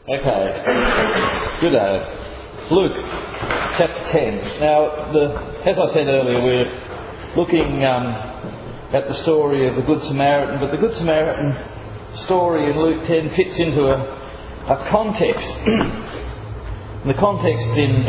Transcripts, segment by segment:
Okay. Good day. Luke chapter 10. Now, as I said earlier, we're looking at the story of the Good Samaritan, but the Good Samaritan story in Luke 10 fits into a context. The context in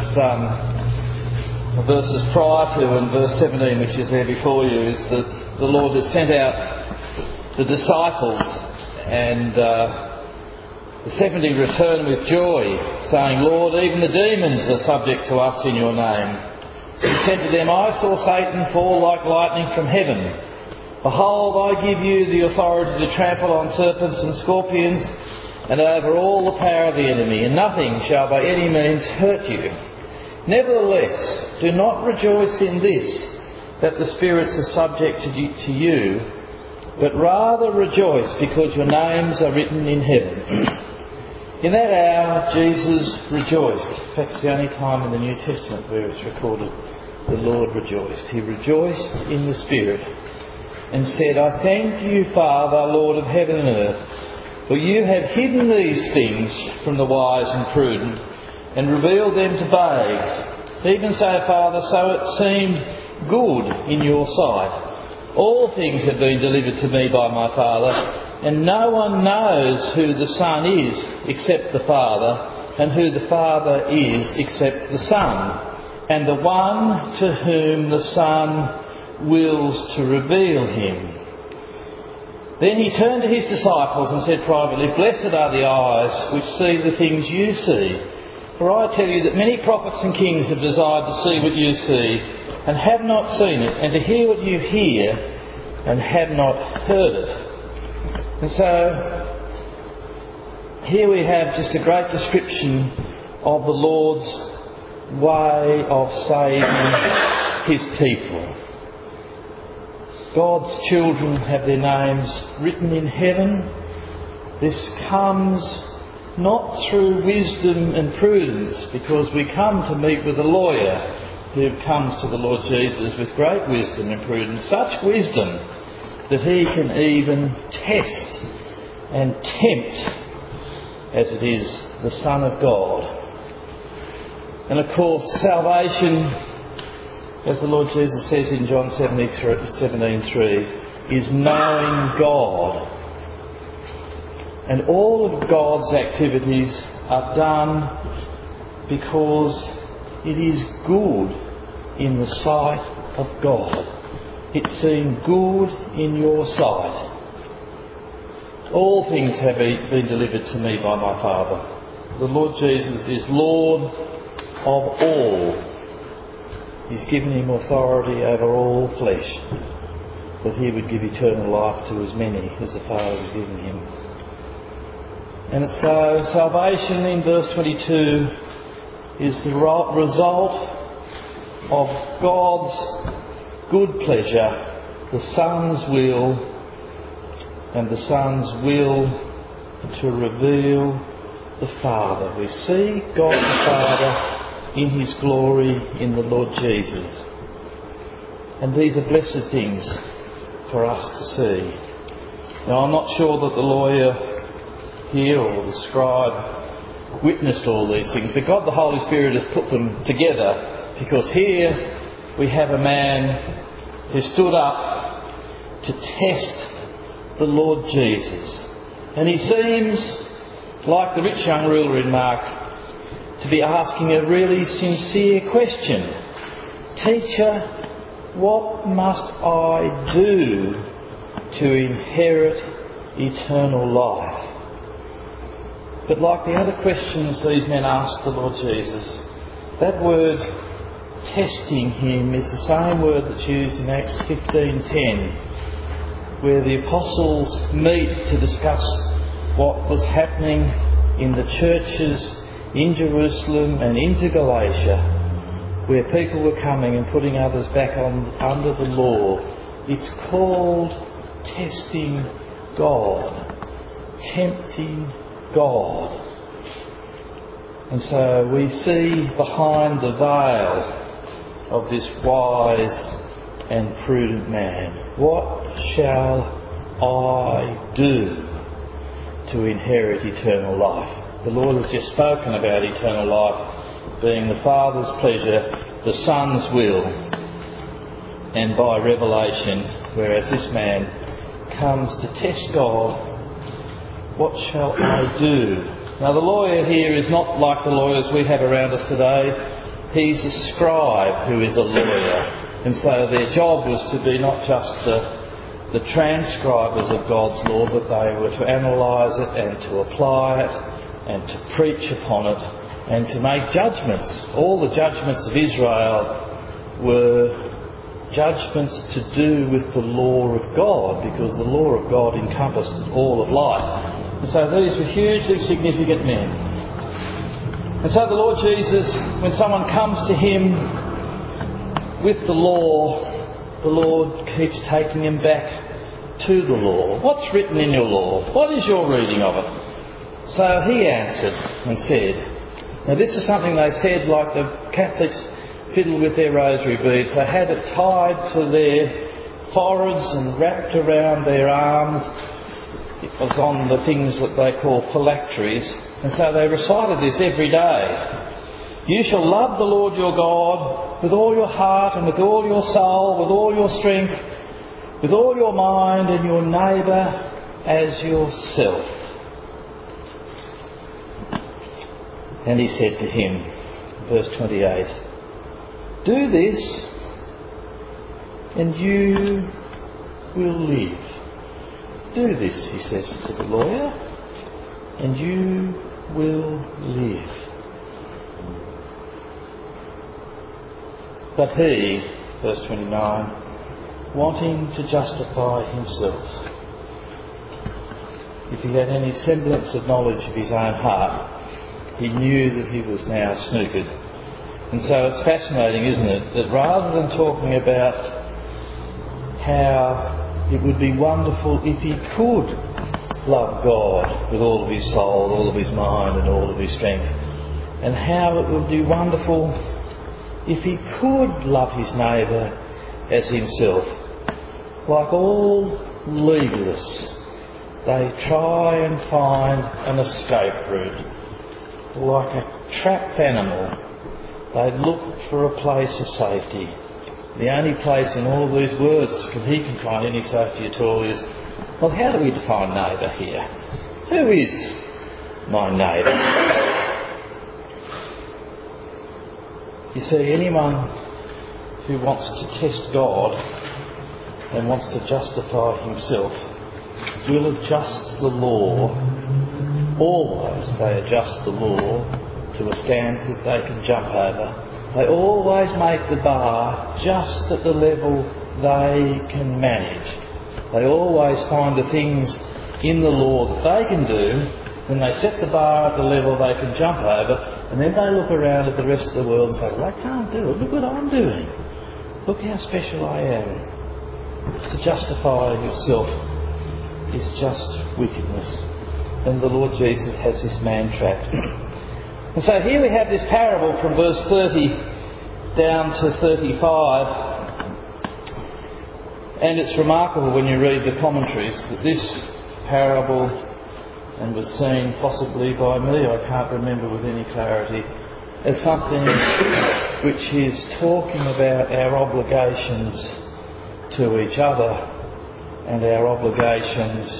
verses prior to and verse 17, which is there before you, is that the Lord has sent out the disciples, and the 70 return with joy, saying, "Lord, even the demons are subject to us in your name." He said to them, "I saw Satan fall like lightning from heaven. Behold, I give you the authority to trample on serpents and scorpions and over all the power of the enemy, and nothing shall by any means hurt you. Nevertheless, do not rejoice in this, that the spirits are subject to you, but rather rejoice because your names are written in heaven." In that hour, Jesus rejoiced. In fact, it's the only time in the New Testament where it's recorded the Lord rejoiced. He rejoiced in the Spirit and said, "I thank you, Father, Lord of heaven and earth, for you have hidden these things from the wise and prudent and revealed them to babes. Even so, Father, so it seemed good in your sight. All things have been delivered to me by my Father, and no one knows who the Son is except the Father, and who the Father is except the Son, and the one to whom the Son wills to reveal him." Then he turned to his disciples and said privately, "Blessed are the eyes which see the things you see. For I tell you that many prophets and kings have desired to see what you see, and have not seen it, and to hear what you hear, and have not heard it." And so, here we have just a great description of the Lord's way of saving his people. God's children have their names written in heaven. This comes not through wisdom and prudence, because we come to meet with a lawyer who comes to the Lord Jesus with great wisdom and prudence, such wisdom that he can even test and tempt, as it is the Son of God. And of course, salvation, as the Lord Jesus says in John 17:3, is knowing God. And all of God's activities are done because it is good in the sight of God. It seemed good in your sight. All things have been delivered to me by my Father. The Lord Jesus is Lord of all. He's given him authority over all flesh, that he would give eternal life to as many as the Father has given him. And so salvation in verse 22 is the result of God's good pleasure, the Son's will, and the Son's will to reveal the Father. We see God the Father in his glory in the Lord Jesus. And these are blessed things for us to see. Now, I'm not sure that the lawyer here or the scribe witnessed all these things, but God the Holy Spirit has put them together, because here we have a man who stood up to test the Lord Jesus. And he seems, like the rich young ruler in Mark, to be asking a really sincere question. "Teacher, what must I do to inherit eternal life?" But like the other questions these men asked the Lord Jesus, that word testing him is the same word that's used in Acts 15:10, where the apostles meet to discuss what was happening in the churches in Jerusalem and into Galatia, where people were coming and putting others back under the law. It's called testing God, tempting God. And so we see behind the veil of this wise and prudent man, what shall I do to inherit eternal life? The Lord has just spoken about eternal life being the Father's pleasure, the Son's will, and by revelation, whereas this man comes to test God, what shall I do? Now the lawyer here is not like the lawyers we have around us today. He's a scribe who is a lawyer. And so their job was to be not just the transcribers of God's law, but they were to analyse it and to apply it and to preach upon it and to make judgments. All the judgments of Israel were judgments to do with the law of God, because the law of God encompassed all of life. And so these were hugely significant men. And so the Lord Jesus, when someone comes to him with the law, the Lord keeps taking him back to the law. What's written in your law? What is your reading of it? So he answered and said, now this is something they said like the Catholics fiddle with their rosary beads. They had it tied to their foreheads and wrapped around their arms. It was on the things that they call phylacteries. And so they recited this every day. You shall love the Lord your God with all your heart and with all your soul, with all your strength, with all your mind, and your neighbour as yourself. And he said to him, verse 28, do this and you will live. Do this, he says to the lawyer, and you will live. But he, verse 29, wanting to justify himself, if he had any semblance of knowledge of his own heart, he knew that he was now snookered. And so it's fascinating, isn't it, that rather than talking about how it would be wonderful if he could love God with all of his soul, all of his mind and all of his strength, and how it would be wonderful if he could love his neighbour as himself. Like all legalists, they try and find an escape route. Like a trapped animal, they look for a place of safety. The only place in all of these words that he can find any safety at all is, well, how do we define neighbour here? Who is my neighbour? You see, anyone who wants to test God and wants to justify himself will adjust the law. Always they adjust the law to a standard that they can jump over. They always make the bar just at the level they can manage. They always find the things in the law that they can do, when they set the bar at the level they can jump over, and then they look around at the rest of the world and say, well, I can't do it. Look what I'm doing. Look how special I am. To justify yourself is just wickedness. And the Lord Jesus has this man trapped. And so here we have this parable from verse 30 down to 35. And it's remarkable when you read the commentaries that this parable, and was seen possibly by me, I can't remember with any clarity, as something which is talking about our obligations to each other and our obligations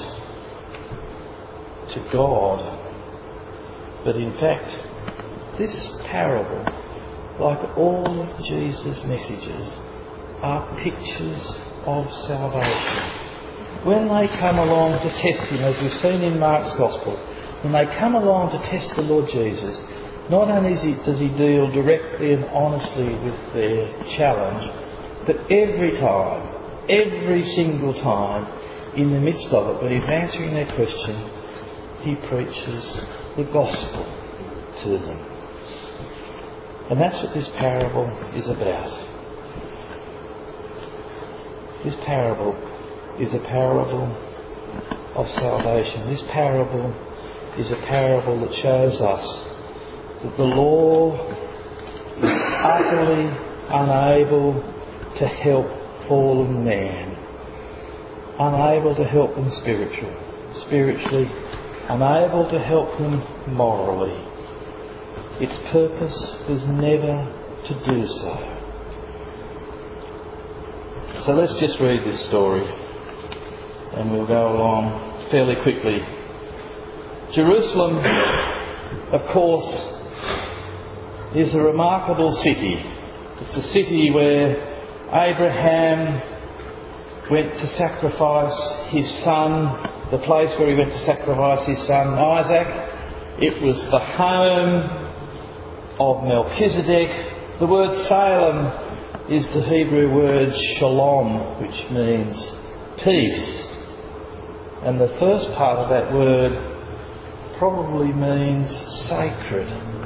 to God. But in fact, this parable, like all of Jesus' messages, are pictures of salvation. When they come along to test him, as we've seen in Mark's Gospel, when they come along to test the Lord Jesus, not only does he deal directly and honestly with their challenge, but every time, every single time, in the midst of it, when he's answering their question, he preaches the gospel to them. And that's what this parable is about. This parable is a parable of salvation. This parable is a parable that shows us that the law is utterly unable to help fallen man, unable to help them spiritually, unable to help them morally. Its purpose was never to do so. So let's just read this story and we'll go along fairly quickly. Jerusalem, of course, is a remarkable city. It's a city where Abraham went to sacrifice his son, the place where he went to sacrifice his son Isaac. It was the home of Melchizedek. The word Salem is the Hebrew word shalom, which means peace. And the first part of that word probably means sacred,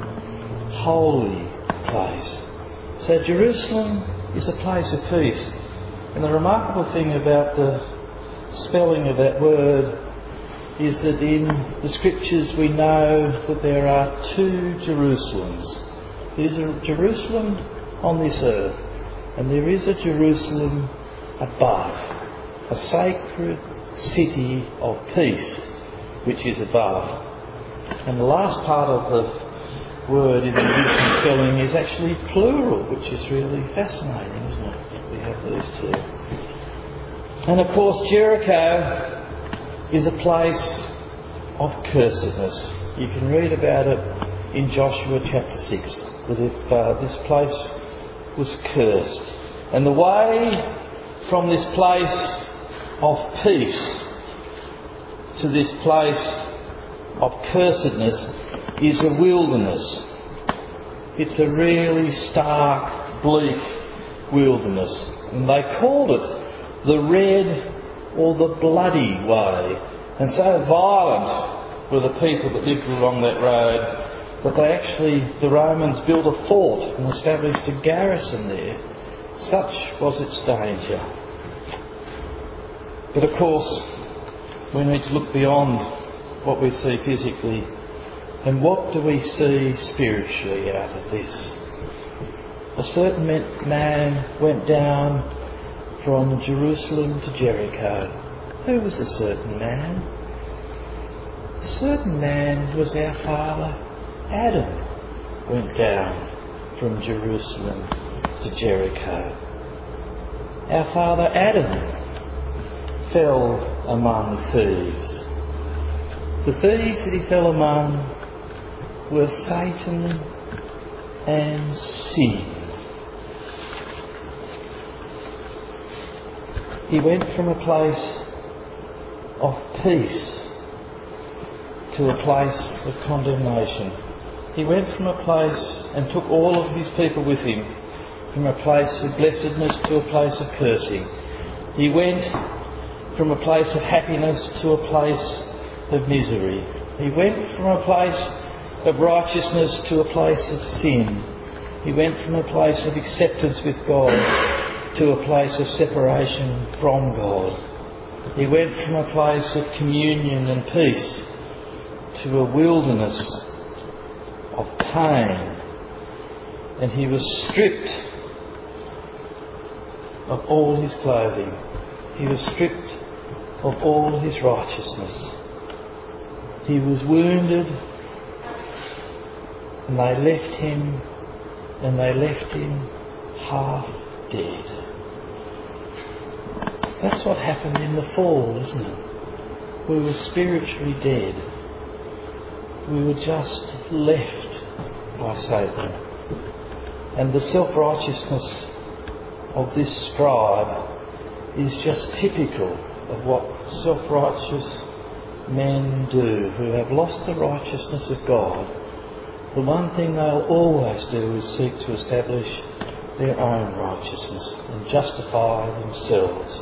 holy place. So Jerusalem is a place of peace. And the remarkable thing about the spelling of that word is that in the scriptures we know that there are two Jerusalems. There's a Jerusalem on this earth and there is a Jerusalem above, a sacred city of peace which is above. And the last part of the word in the Egyptian spelling is actually plural, which is really fascinating, isn't it? We have these two. And of course Jericho is a place of cursedness. You can read about it in Joshua chapter 6, that this place was cursed. And the way from this place of peace to this place of cursedness is a wilderness. It's a really stark, bleak wilderness. And they called it the red or the bloody way. And so violent were the people that lived along that road that the Romans built a fort and established a garrison there. Such was its danger. But of course, we need to look beyond what we see physically. And what do we see spiritually out of this? A certain man went down from Jerusalem to Jericho. Who was the certain man? The certain man was our father Adam went down from Jerusalem to Jericho. Our father Adam fell among thieves. The thieves that he fell among were Satan and sin. He went from a place of peace to a place of condemnation. He went from a place and took all of his people with him, from a place of blessedness to a place of cursing. He went from a place of happiness to a place of misery. He went from a place of righteousness to a place of sin. He went from a place of acceptance with God to a place of separation from God. He went from a place of communion and peace to a wilderness of pain. And he was stripped of all his clothing. He was stripped of all his righteousness. He was wounded, and they left him half dead. That's what happened in the fall, isn't it? We were spiritually dead. We were just left by Satan. And the self-righteousness of this scribe is just typical of what self-righteous men do who have lost the righteousness of God. The one thing they'll always do is seek to establish their own righteousness and justify themselves.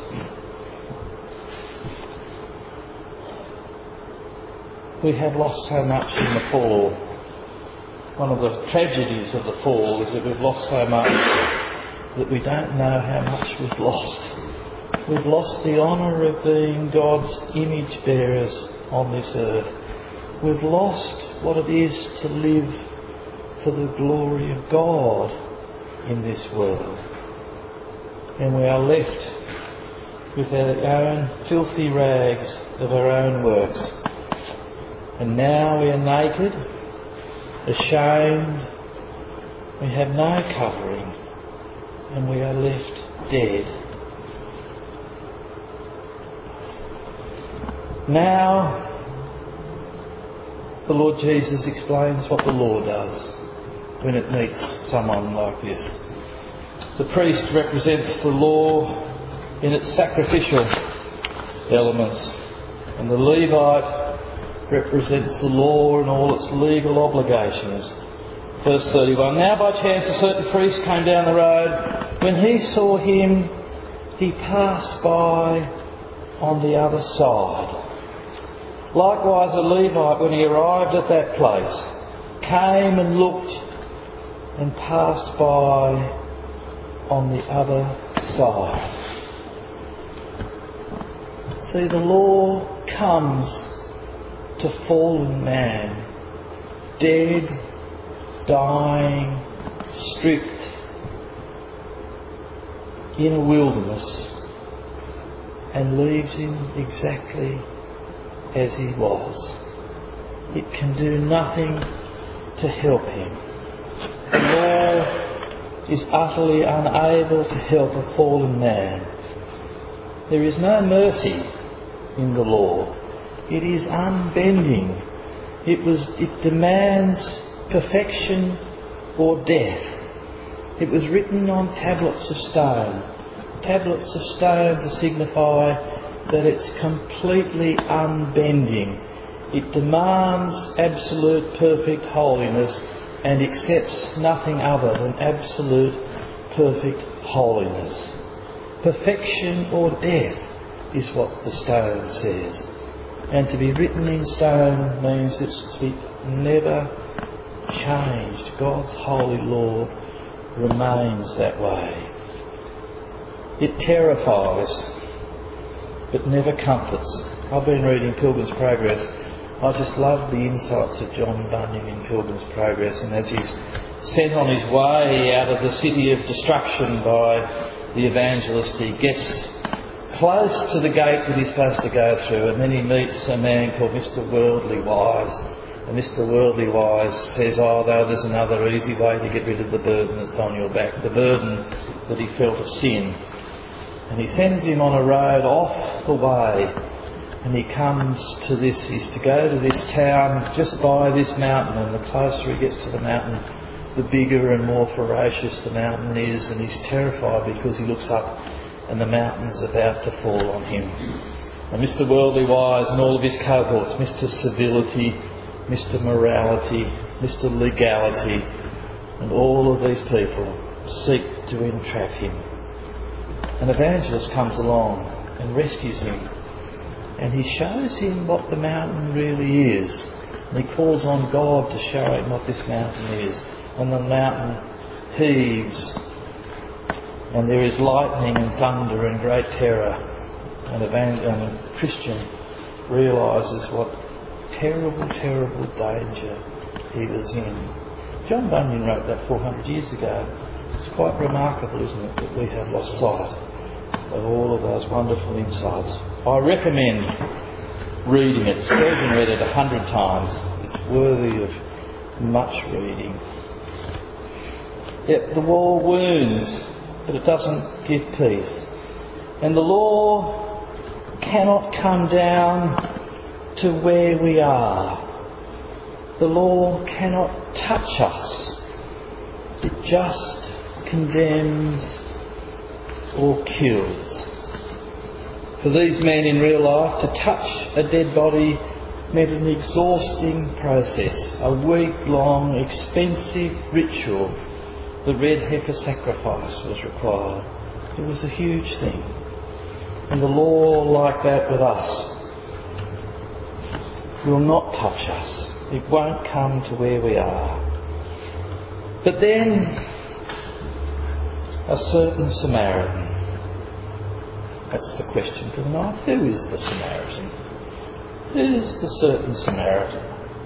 We have lost so much in the fall. One of the tragedies of the fall is that we've lost so much that we don't know how much we've lost. We've lost the honour of being God's image bearers on this earth. We've lost what it is to live for the glory of God in this world. And we are left with our own filthy rags of our own works. And now we are naked, ashamed, we have no covering, and we are left dead. Now, the Lord Jesus explains what the law does when it meets someone like this. The priest represents the law in its sacrificial elements, and the Levite represents the law in all its legal obligations. Verse 31, now by chance a certain priest came down the road. When he saw him, he passed by on the other side. Likewise a Levite, when he arrived at that place, came and looked and passed by on the other side. See, the law comes to fallen man, dead, dying, stripped, in a wilderness, and leaves him exactly as he was. It can do nothing to help him. The law is utterly unable to help a fallen man. There is no mercy in the law. It is unbending. It demands perfection or death. It was written on tablets of stone. Tablets of stone to signify that it's completely unbending. It demands absolute perfect holiness and accepts nothing other than absolute perfect holiness. Perfection or death is what the stone says. And to be written in stone means it's to be never changed. God's holy law remains that way. It terrifies, but never comforts. I've been reading Pilgrim's Progress. I just love the insights of John Bunyan in Pilgrim's Progress, and as he's sent on his way out of the city of destruction by the evangelist, he gets close to the gate that he's supposed to go through, and then he meets a man called Mr. Worldly Wise. And Mr. Worldly Wise says, there's another easy way to get rid of the burden that's on your back, the burden that he felt of sin. And he sends him on a road off the way, and he comes to this, he's to go to this town just by this mountain, and the closer he gets to the mountain, the bigger and more ferocious the mountain is, and he's terrified because he looks up and the mountain's about to fall on him. And Mr. Worldly Wise and all of his cohorts, Mr. Civility, Mr. Morality, Mr. Legality, and all of these people seek to entrap him. An evangelist comes along and rescues him, and he shows him what the mountain really is. And he calls on God to show him what this mountain is. And the mountain heaves, and there is lightning and thunder and great terror. And a Christian realises what terrible, terrible danger he was in. John Bunyan wrote that 400 years ago. It's quite remarkable, isn't it, that we have lost sight of all of those wonderful insights. I recommend reading it. Spurgeon read it 100 times. It's worthy of much reading. Yet the law wounds, but it doesn't give peace. And the law cannot come down to where we are. The law cannot touch us. It just condemns or kills. For these men in real life, to touch a dead body meant an exhausting process, a week-long, expensive ritual. The red heifer sacrifice was required. It was a huge thing. And the law, like that with us, will not touch us. It won't come to where we are. But then, a certain Samaritan. That's the question for the night. Who is the Samaritan? Who is the certain Samaritan?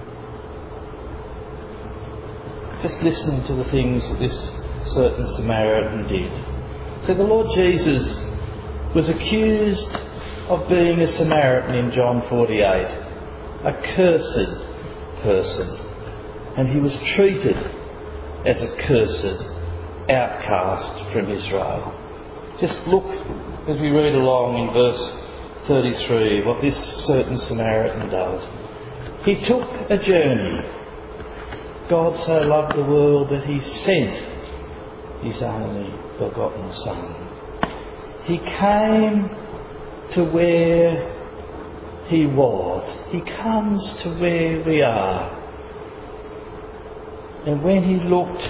Just listen to the things that this certain Samaritan did. So the Lord Jesus was accused of being a Samaritan in John 48. a cursed person, and he was treated as a cursed outcast from Israel. Just look as we read along in verse 33 what this certain Samaritan does. He took a journey. God so loved the world that he sent his only begotten Son. He came to where he was. He comes to where we are. And when he looked,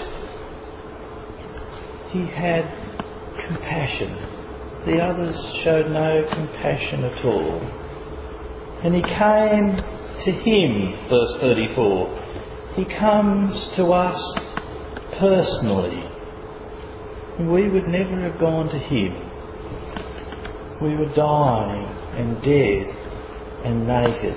he had compassion. The others showed no compassion at all. And he came to him, verse 34. He comes to us personally. And we would never have gone to him. We were dying and dead and naked.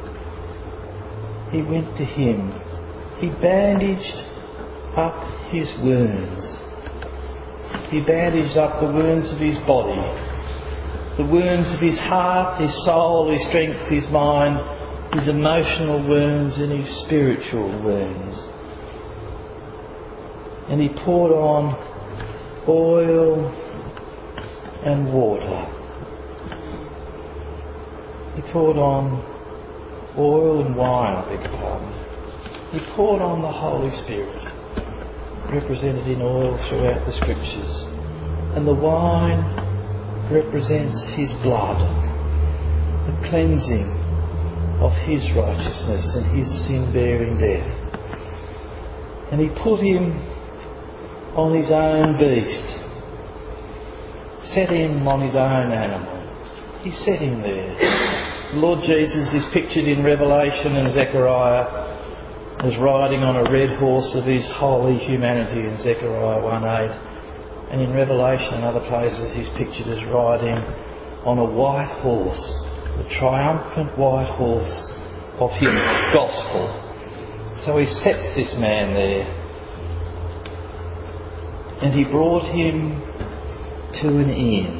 He went to him. He bandaged up his wounds. He bandaged up the wounds of his body, the wounds of his heart, his soul, his strength, his mind, his emotional wounds and his spiritual wounds. And he poured on oil and water. He poured on oil and wine, I beg your pardon. He poured on the Holy Spirit, represented in oil throughout the Scriptures. And the wine represents his blood, the cleansing of his righteousness and his sin-bearing death. And he put him on his own beast, set him on his own animal. He set him there. The Lord Jesus is pictured in Revelation and Zechariah as riding on a red horse of his holy humanity in Zechariah 1:8. And in Revelation and other places he's pictured as riding on a white horse, the triumphant white horse of his gospel. So he sets this man there. And he brought him to an inn.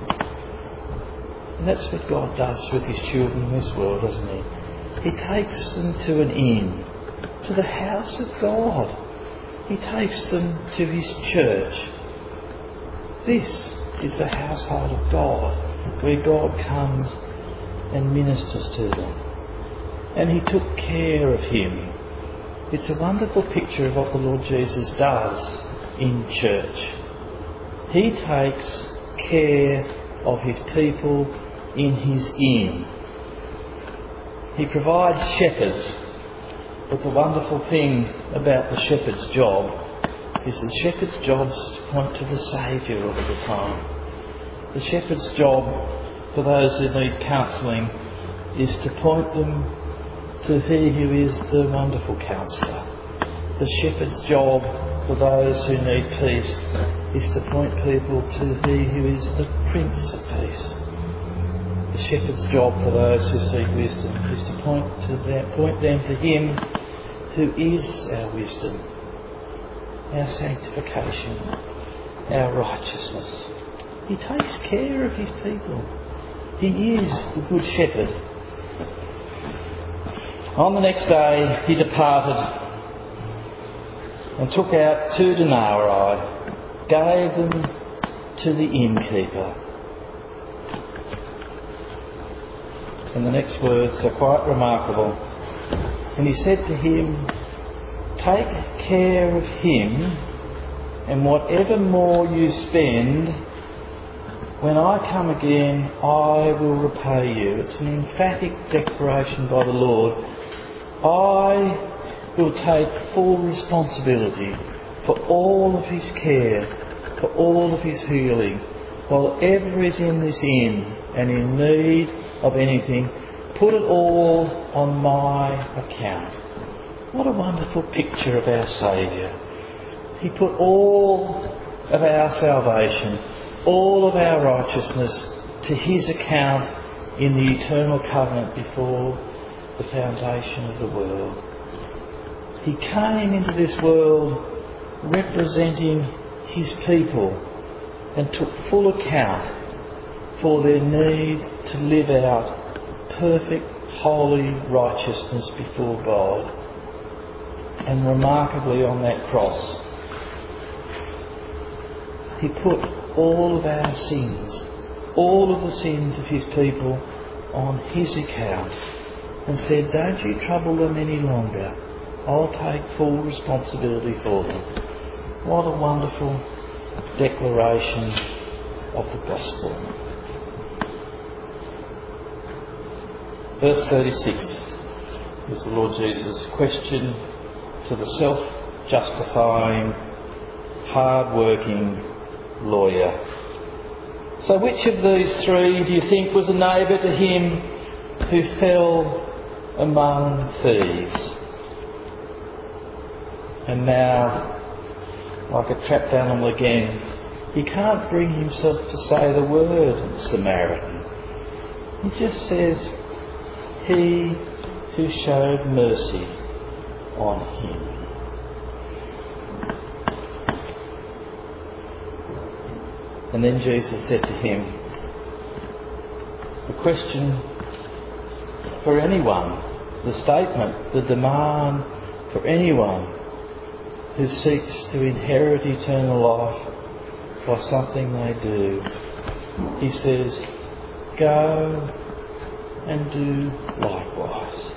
And that's what God does with his children in this world, doesn't he? He takes them to an inn, to the house of God. He takes them to his church. This is the household of God, where God comes and ministers to them. And he took care of him. It's a wonderful picture of what the Lord Jesus does in church. He takes care of his people in his inn. He provides shepherds. But the wonderful thing about the shepherd's job is the shepherd's job is to point to the Saviour all the time. The shepherd's job for those who need counselling is to point them to He who is the wonderful counsellor. The shepherd's job for those who need peace is to point people to He who is the Prince of Peace. The shepherd's job for those who seek wisdom is to point them to Him who is our wisdom, our sanctification, our righteousness. He takes care of his people. He is the good shepherd. On the next day he departed and took out 2 denarii, gave them to the innkeeper. And the next words are quite remarkable. And he said to him, "Take care of him, and whatever more you spend, when I come again, I will repay you." It's an emphatic declaration by the Lord. I will take full responsibility for all of his care, for all of his healing. While ever is in this inn and in need of anything, put it all on my account. What a wonderful picture of our Saviour. He put all of our salvation, all of our righteousness to his account in the eternal covenant before the foundation of the world. He came into this world representing his people and took full account for their need to live out perfect holy righteousness before God. And remarkably on that cross, he put all of our sins, all of the sins of his people, on his account and said, don't you trouble them any longer. I'll take full responsibility for them. What a wonderful declaration of the gospel. Verse 36 is the Lord Jesus' question to the self-justifying, hard-working lawyer. So which of these three do you think was a neighbour to him who fell among thieves? And now, like a trapped animal again, he can't bring himself to say the word Samaritan. He just says, he who showed mercy on him. And then Jesus said to him, the question for anyone, the statement, the demand for anyone who seeks to inherit eternal life by something they do, he says, go and do likewise.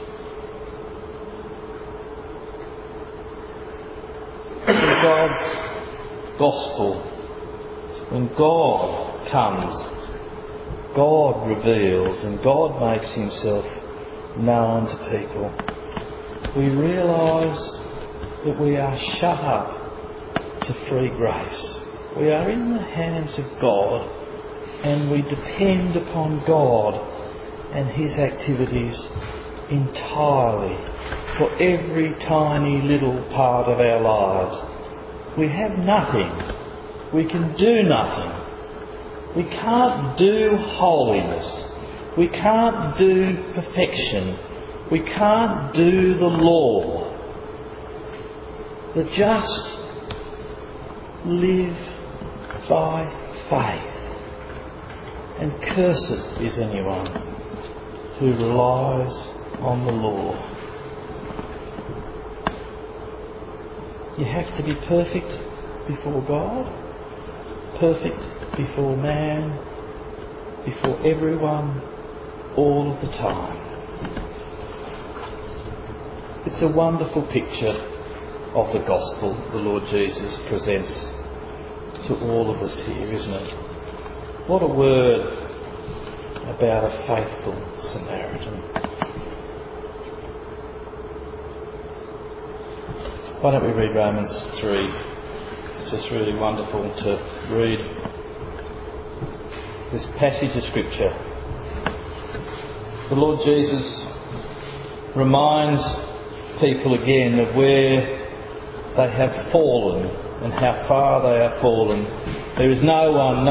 In God's gospel, when God comes, God reveals and God makes himself known to people, we realise that we are shut up to free grace. We are in the hands of God and we depend upon God and his activities entirely for every tiny little part of our lives. We have nothing. We can do nothing. We can't do holiness. We can't do perfection. We can't do the law. The just live by faith. And cursed is anyone who relies on the law. You have to be perfect before God, perfect before man, before everyone, all of the time. It's a wonderful picture of the gospel the Lord Jesus presents to all of us here, isn't it? What a word about a faithful Samaritan. Why don't we read Romans 3? It's just really wonderful to read this passage of Scripture. The Lord Jesus reminds people again of where they have fallen and how far they have fallen. There is no one.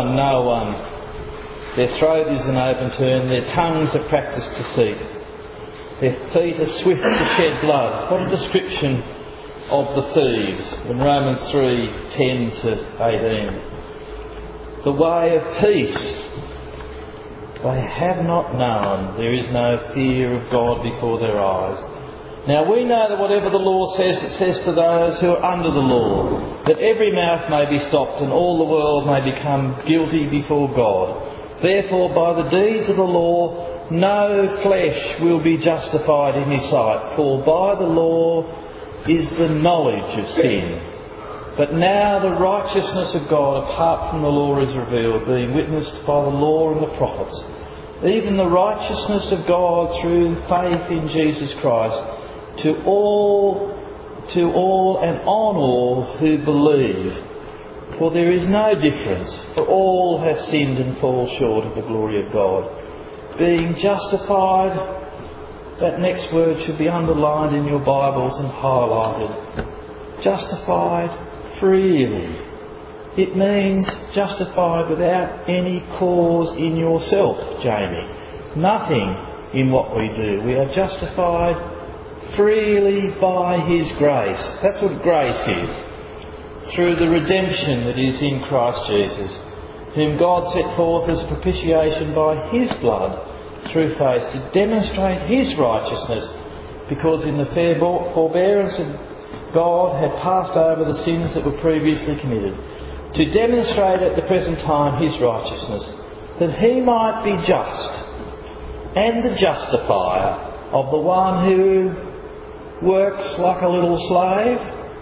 Their throat is an open turn, their tongues are practised deceit. Their feet are swift to shed blood. What a description of the thieves in Romans 3:10 to 18. The way of peace they have not known. There is no fear of God before their eyes. Now we know that whatever the law says, it says to those who are under the law, that every mouth may be stopped and all the world may become guilty before God. Therefore, by the deeds of the law, no flesh will be justified in his sight, for by the law is the knowledge of sin. But now the righteousness of God apart from the law is revealed, being witnessed by the law and the prophets, even the righteousness of God through faith in Jesus Christ, to all and on all who believe. For there is no difference, for all have sinned and fall short of the glory of God. Being justified, that next word should be underlined in your Bibles and highlighted. Justified freely. It means justified without any cause in yourself, Jamie. Nothing in what we do. We are justified freely by his grace. That's what grace is. Through the redemption that is in Christ Jesus, whom God set forth as propitiation by his blood through faith to demonstrate his righteousness, because in the fair forbearance of God had passed over the sins that were previously committed, to demonstrate at the present time his righteousness, that he might be just and the justifier of the one who works like a little slave,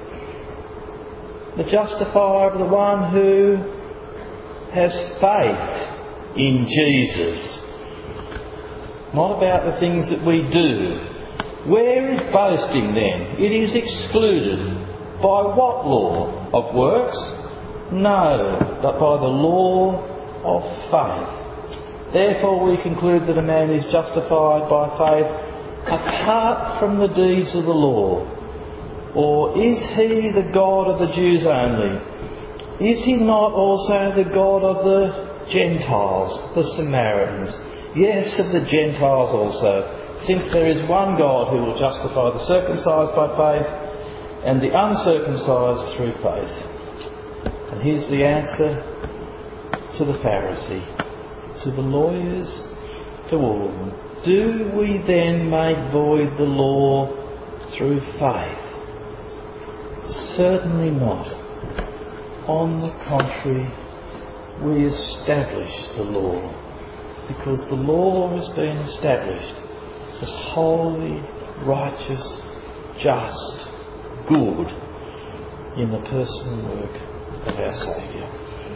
the justifier of the one who has faith in Jesus. Not about the things that we do. Where is boasting then? It is excluded. By what law? Of works? No, but by the law of faith. Therefore we conclude that a man is justified by faith apart from the deeds of the law. Or is he the God of the Jews only? Is he not also the God of the Gentiles, the Samaritans? Yes, of the Gentiles also, since there is one God who will justify the circumcised by faith and the uncircumcised through faith. And here's the answer to the Pharisee, to the lawyers, to all of them. Do we then make void the law through faith? Certainly not. On the contrary, we establish the law, because the law has been established as holy, righteous, just, good in the person and work of our Saviour.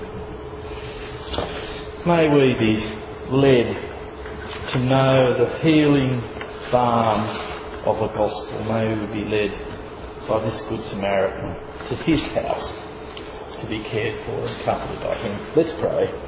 May we be led to know the healing balm of the gospel. May we be led by this Good Samaritan to his house to be cared for and comforted by him. Let's pray.